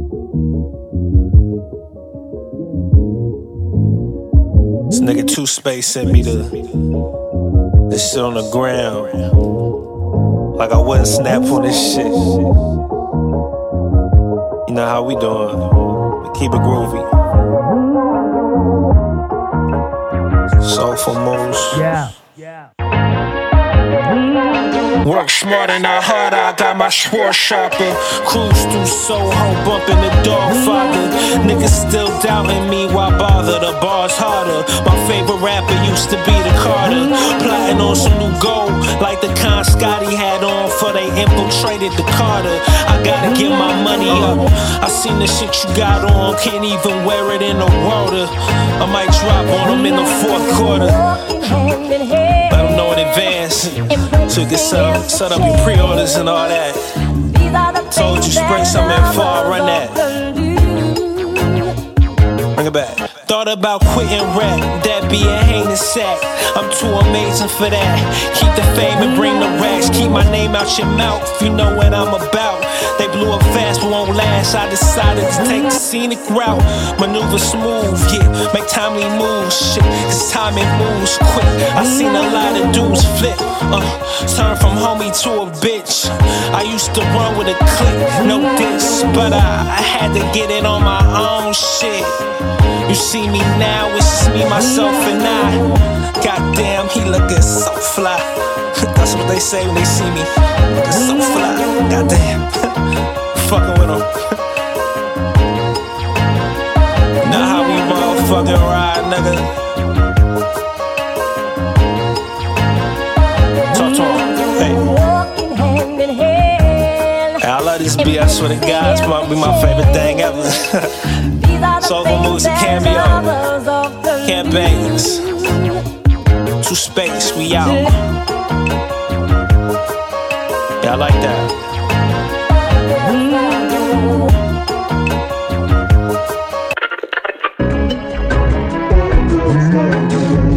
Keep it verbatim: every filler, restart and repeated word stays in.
This nigga Two Space sent me the this shit on the ground. Like I wouldn't snap on this shit. You know how we doing. We keep it groovy. Soulful moves. Yeah. Yeah. Work smarter, not harder. I got my Schwartz shopper. Cruise through Soho, bumping the dog father. Niggas still doubting me, why bother? The bar's harder. My favorite rapper used to be the Carter. Plotting on some new gold, like the Con Scotty had on for they infiltrated the Carter. I gotta get my money up. I seen the shit you got on, can't even wear it in the water. I might drop on them in the fourth quarter. Let them know in advance, so you can set up, set up your pre-orders and all that. Told you spring some info, I'll run that. Bring it back. Thought about quitting rap, that be a heinous sack. I'm too amazing for that. Keep the fame and bring the racks. Keep my name out your mouth, you know what I'm about. They blew up fast but won't last. I decided to take the scenic route. Maneuver smooth, yeah, make timely moves. Shit, cause timing moves quick. I seen a lot of dudes flip, uh, turn from homie to a bitch. I used to run with a clique, no diss, but I, I had to get it on my own shit. You see me now, it's just me, myself, and I. Goddamn, he lookin' so fly. That's what they say when they see me. Lookin' so fly. Goddamn. Fuckin' with him. Know how we motherfucking ride, nigga. Talk to him. Hey. Hey, I love this beat, I swear to God, it's might be my favorite thing ever. Soulful moves and cameo. Campaigns. Two Space, we out. Yeah, I like that. Mm-hmm.